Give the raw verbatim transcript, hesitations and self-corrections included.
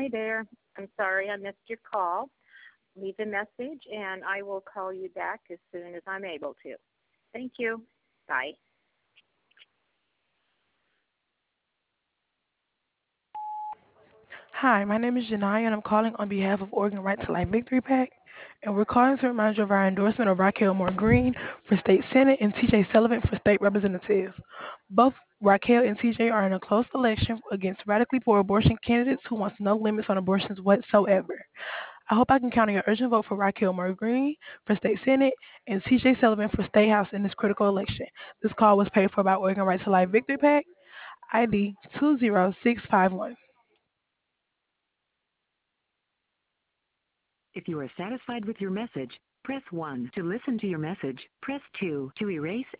Hi there. I'm sorry I missed your call. Leave a message, and I will call you back as soon as I'm able to. Thank you. Bye. Hi, my name is Janaya, and I'm calling on behalf of Oregon Right to Life Victory PAC. And we're calling to remind you of our endorsement of Raquel Moore Green for State Senate and T J Sullivan for State Representative. Both Raquel and T J are in a close election against radically poor abortion candidates who want no limits on abortions whatsoever. I hope I can count on your urgent vote for Raquel Moore Green for State Senate and T J Sullivan for State House in this critical election. This call was paid for by Oregon Right to Life Victory PAC, I D two zero six five one. If you are satisfied with your message, press one. To listen to your message, press two. To erase